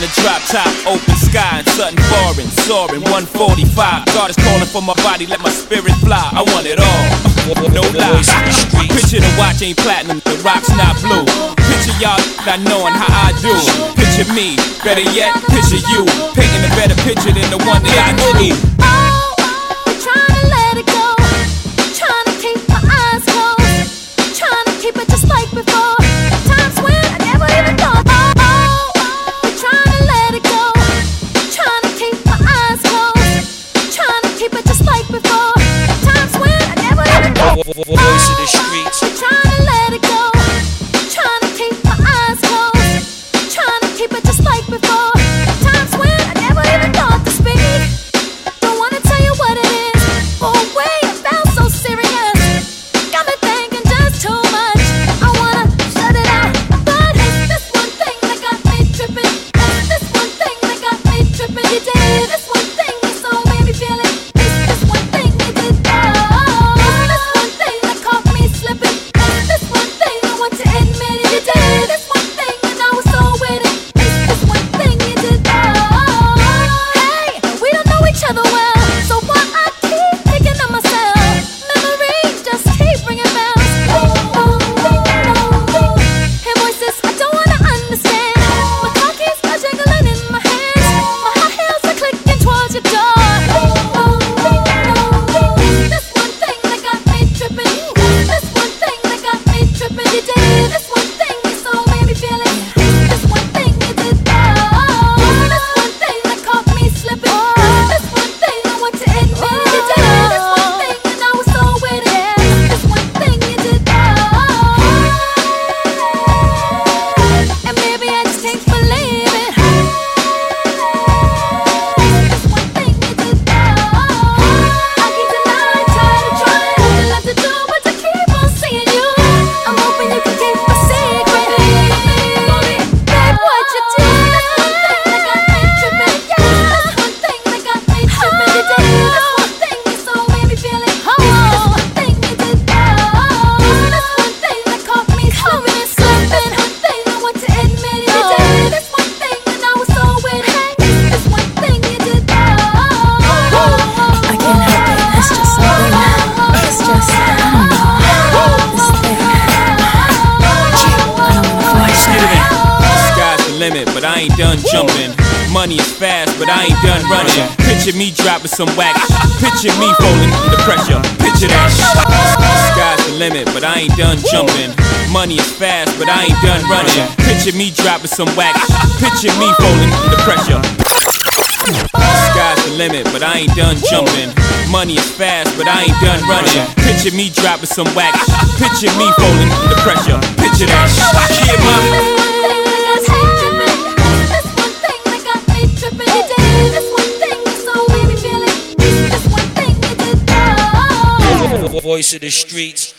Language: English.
a drop top, open sky, and something foreign, soaring 145. God is calling for my body, let my spirit fly. I want it all, no lie. Picture the watch ain't platinum, the rock's not blue. Picture y'all not knowing how I do. Picture me, better yet, picture you, painting a better picture than the one that I need. Voice of the streets. Trying to let it go. Trying to keep my eyes closed. Trying to keep it just like before. Times when I never even thought to speak. Don't wanna tell you what it is. For a way it felt so serious. Got me thinking just too much. I wanna shut it out, but it's this one thing that got me tripping. It's this one thing that got me tripping. You did this one thing that so made me feel it. It's this one thing you did. But I ain't done jumping. Money is fast, but I ain't done running. Picture me dropping some wax. Picture me falling under pressure. Picture that. Sky's the limit, but I ain't done jumping. Money is fast, but I ain't done running. Picture me dropping some wax. Picture me falling under pressure. Sky's the limit, but I ain't done jumping. Money is fast, but I ain't done running. Picture me dropping some wax. Picture me falling under pressure. Picture that. Yeah, man. Voice of the streets.